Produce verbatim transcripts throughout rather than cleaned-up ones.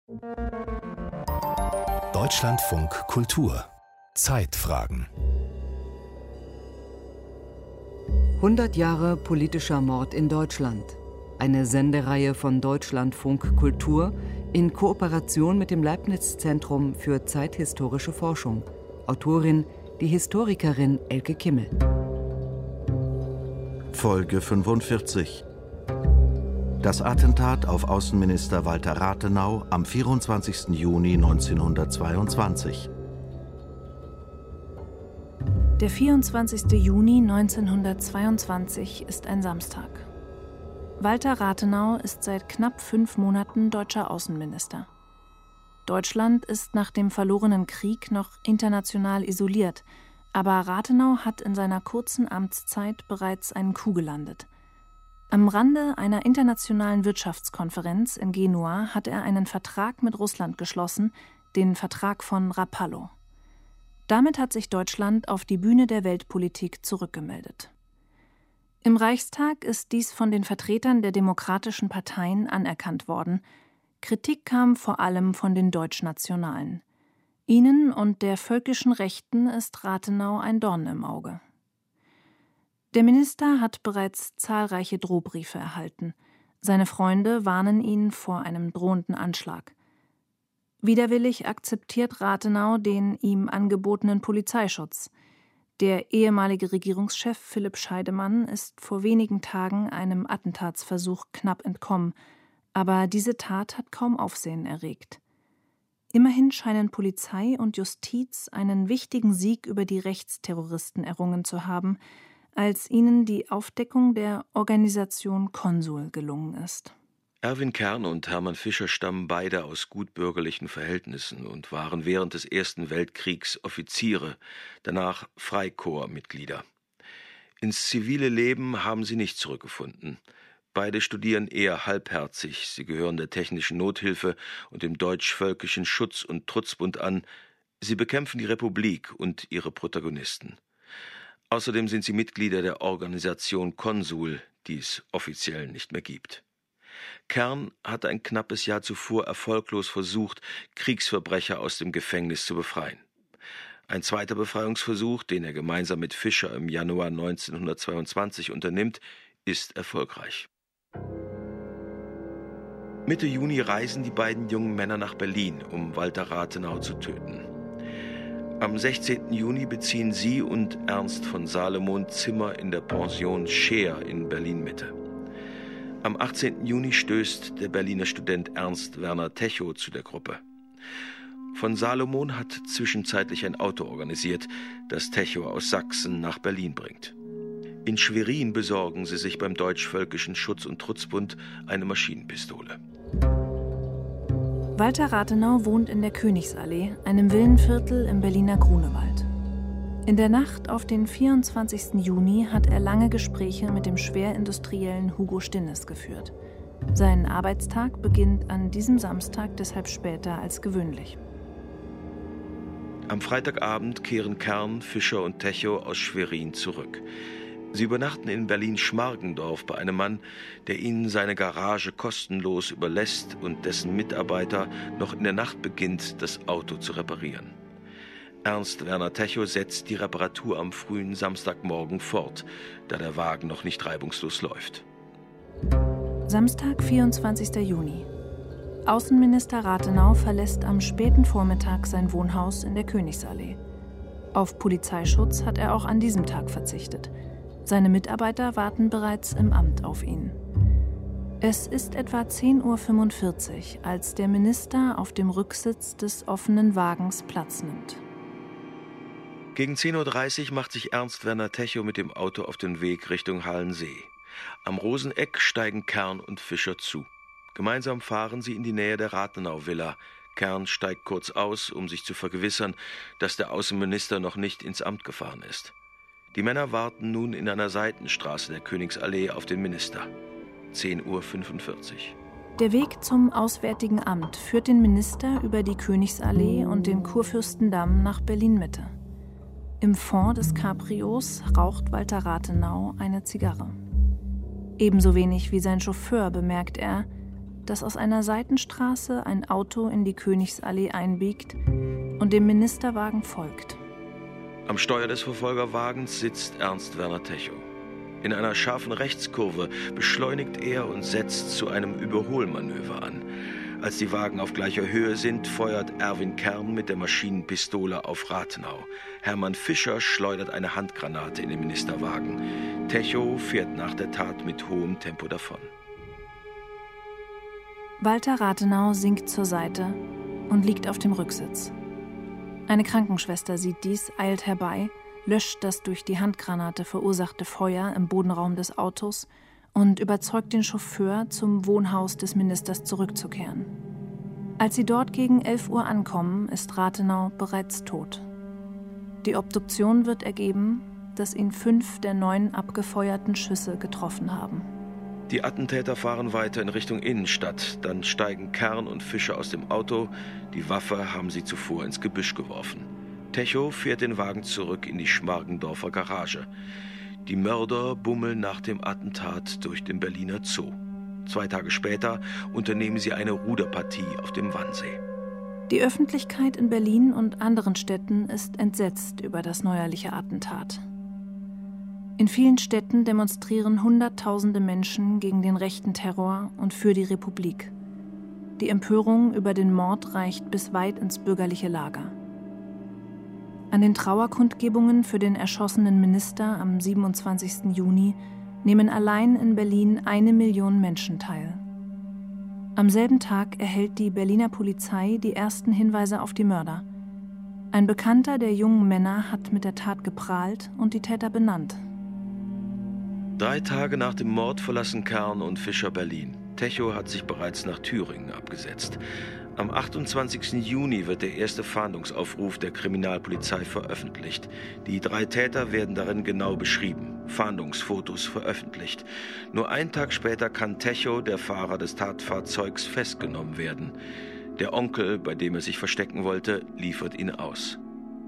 Deutschlandfunk Kultur Zeitfragen. hundert Jahre politischer Mord in Deutschland. Eine Sendereihe von Deutschlandfunk Kultur in Kooperation mit dem Leibniz-Zentrum für zeithistorische Forschung. Autorin die Historikerin Elke Kimmel. Folge fünfundvierzig. Das Attentat auf Außenminister Walter Rathenau am vierundzwanzigsten Juni neunzehnhundertzweiundzwanzig. Der vierundzwanzigste Juni neunzehnhundertzweiundzwanzig ist ein Samstag. Walter Rathenau ist seit knapp fünf Monaten deutscher Außenminister. Deutschland ist nach dem verlorenen Krieg noch international isoliert, aber Rathenau hat in seiner kurzen Amtszeit bereits einen Coup gelandet. Am Rande einer internationalen Wirtschaftskonferenz in Genua hat er einen Vertrag mit Russland geschlossen, den Vertrag von Rapallo. Damit hat sich Deutschland auf die Bühne der Weltpolitik zurückgemeldet. Im Reichstag ist dies von den Vertretern der demokratischen Parteien anerkannt worden. Kritik kam vor allem von den Deutschnationalen. Ihnen und der völkischen Rechten ist Rathenau ein Dorn im Auge. Der Minister hat bereits zahlreiche Drohbriefe erhalten. Seine Freunde warnen ihn vor einem drohenden Anschlag. Widerwillig akzeptiert Rathenau den ihm angebotenen Polizeischutz. Der ehemalige Regierungschef Philipp Scheidemann ist vor wenigen Tagen einem Attentatsversuch knapp entkommen, aber diese Tat hat kaum Aufsehen erregt. Immerhin scheinen Polizei und Justiz einen wichtigen Sieg über die Rechtsterroristen errungen zu haben, als ihnen die Aufdeckung der Organisation Konsul gelungen ist. Erwin Kern und Hermann Fischer stammen beide aus gutbürgerlichen Verhältnissen und waren während des Ersten Weltkriegs Offiziere, danach Freikorpsmitglieder. Ins zivile Leben haben sie nicht zurückgefunden. Beide studieren eher halbherzig. Sie gehören der Technischen Nothilfe und dem Deutsch-Völkischen Schutz- und Trutzbund an. Sie bekämpfen die Republik und ihre Protagonisten. Außerdem sind sie Mitglieder der Organisation Konsul, die es offiziell nicht mehr gibt. Kern hatte ein knappes Jahr zuvor erfolglos versucht, Kriegsverbrecher aus dem Gefängnis zu befreien. Ein zweiter Befreiungsversuch, den er gemeinsam mit Fischer im Januar neunzehnhundertzweiundzwanzig unternimmt, ist erfolgreich. Mitte Juni reisen die beiden jungen Männer nach Berlin, um Walter Rathenau zu töten. Am sechzehnten Juni beziehen sie und Ernst von Salomon Zimmer in der Pension Scheer in Berlin-Mitte. Am achtzehnten Juni stößt der Berliner Student Ernst Werner Techow zu der Gruppe. Von Salomon hat zwischenzeitlich ein Auto organisiert, das Techow aus Sachsen nach Berlin bringt. In Schwerin besorgen sie sich beim Deutsch-Völkischen Schutz- und Trutzbund eine Maschinenpistole. Walter Rathenau wohnt in der Königsallee, einem Villenviertel im Berliner Grunewald. In der Nacht auf den vierundzwanzigsten Juni hat er lange Gespräche mit dem Schwerindustriellen Hugo Stinnes geführt. Sein Arbeitstag beginnt an diesem Samstag deshalb später als gewöhnlich. Am Freitagabend kehren Kern, Fischer und Techow aus Schwerin zurück. Sie übernachten in Berlin-Schmargendorf bei einem Mann, der ihnen seine Garage kostenlos überlässt und dessen Mitarbeiter noch in der Nacht beginnt, das Auto zu reparieren. Ernst Werner Techow setzt die Reparatur am frühen Samstagmorgen fort, da der Wagen noch nicht reibungslos läuft. Samstag, vierundzwanzigsten Juni. Außenminister Rathenau verlässt am späten Vormittag sein Wohnhaus in der Königsallee. Auf Polizeischutz hat er auch an diesem Tag verzichtet. Seine Mitarbeiter warten bereits im Amt auf ihn. Es ist etwa zehn Uhr fünfundvierzig, als der Minister auf dem Rücksitz des offenen Wagens Platz nimmt. Gegen zehn Uhr dreißig macht sich Ernst Werner Techow mit dem Auto auf den Weg Richtung Halensee. Am Roseneck steigen Kern und Fischer zu. Gemeinsam fahren sie in die Nähe der Rathenau-Villa. Kern steigt kurz aus, um sich zu vergewissern, dass der Außenminister noch nicht ins Amt gefahren ist. Die Männer warten nun in einer Seitenstraße der Königsallee auf den Minister. zehn Uhr fünfundvierzig. Der Weg zum Auswärtigen Amt führt den Minister über die Königsallee und den Kurfürstendamm nach Berlin-Mitte. Im Fond des Cabrios raucht Walter Rathenau eine Zigarre. Ebenso wenig wie sein Chauffeur bemerkt er, dass aus einer Seitenstraße ein Auto in die Königsallee einbiegt und dem Ministerwagen folgt. Am Steuer des Verfolgerwagens sitzt Ernst Werner Techow. In einer scharfen Rechtskurve beschleunigt er und setzt zu einem Überholmanöver an. Als die Wagen auf gleicher Höhe sind, feuert Erwin Kern mit der Maschinenpistole auf Rathenau. Hermann Fischer schleudert eine Handgranate in den Ministerwagen. Techow fährt nach der Tat mit hohem Tempo davon. Walter Rathenau sinkt zur Seite und liegt auf dem Rücksitz. Eine Krankenschwester sieht dies, eilt herbei, löscht das durch die Handgranate verursachte Feuer im Bodenraum des Autos und überzeugt den Chauffeur, zum Wohnhaus des Ministers zurückzukehren. Als sie dort gegen elf Uhr ankommen, ist Rathenau bereits tot. Die Obduktion wird ergeben, dass ihn fünf der neun abgefeuerten Schüsse getroffen haben. Die Attentäter fahren weiter in Richtung Innenstadt. Dann steigen Kern und Fischer aus dem Auto. Die Waffe haben sie zuvor ins Gebüsch geworfen. Techow fährt den Wagen zurück in die Schmargendorfer Garage. Die Mörder bummeln nach dem Attentat durch den Berliner Zoo. Zwei Tage später unternehmen sie eine Ruderpartie auf dem Wannsee. Die Öffentlichkeit in Berlin und anderen Städten ist entsetzt über das neuerliche Attentat. In vielen Städten demonstrieren Hunderttausende Menschen gegen den rechten Terror und für die Republik. Die Empörung über den Mord reicht bis weit ins bürgerliche Lager. An den Trauerkundgebungen für den erschossenen Minister am siebenundzwanzigsten Juni nehmen allein in Berlin eine Million Menschen teil. Am selben Tag erhält die Berliner Polizei die ersten Hinweise auf die Mörder. Ein Bekannter der jungen Männer hat mit der Tat geprahlt und die Täter benannt. Drei Tage nach dem Mord verlassen Kern und Fischer Berlin. Techow hat sich bereits nach Thüringen abgesetzt. Am achtundzwanzigsten Juni wird der erste Fahndungsaufruf der Kriminalpolizei veröffentlicht. Die drei Täter werden darin genau beschrieben, Fahndungsfotos veröffentlicht. Nur einen Tag später kann Techow, der Fahrer des Tatfahrzeugs, festgenommen werden. Der Onkel, bei dem er sich verstecken wollte, liefert ihn aus.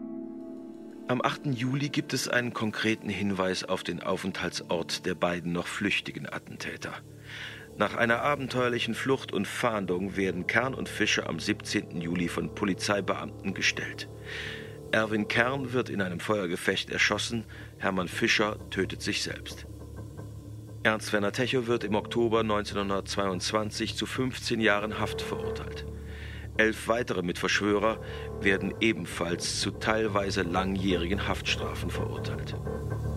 Am achten Juli gibt es einen konkreten Hinweis auf den Aufenthaltsort der beiden noch flüchtigen Attentäter. Nach einer abenteuerlichen Flucht und Fahndung werden Kern und Fischer am siebzehnten Juli von Polizeibeamten gestellt. Erwin Kern wird in einem Feuergefecht erschossen, Hermann Fischer tötet sich selbst. Ernst Werner Techow wird im Oktober neunzehnhundertzweiundzwanzig zu fünfzehn Jahren Haft verurteilt. Elf weitere Mitverschwörer werden ebenfalls zu teilweise langjährigen Haftstrafen verurteilt.